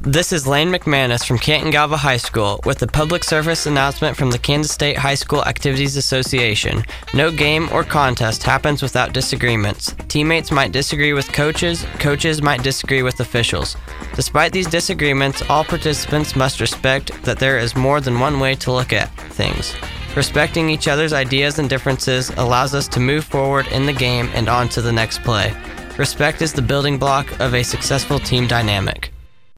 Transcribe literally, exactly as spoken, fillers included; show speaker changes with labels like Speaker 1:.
Speaker 1: This is Lane McManus from Canton Galva High School with a public service announcement from the Kansas State High School Activities Association. No game or contest happens without disagreements. Teammates might disagree with coaches, coaches might disagree with officials. Despite these disagreements, all participants must respect that there is more than one way to look at things. Respecting each other's ideas and differences allows us to move forward in the game and on to the next play. Respect is the building block of a successful team dynamic.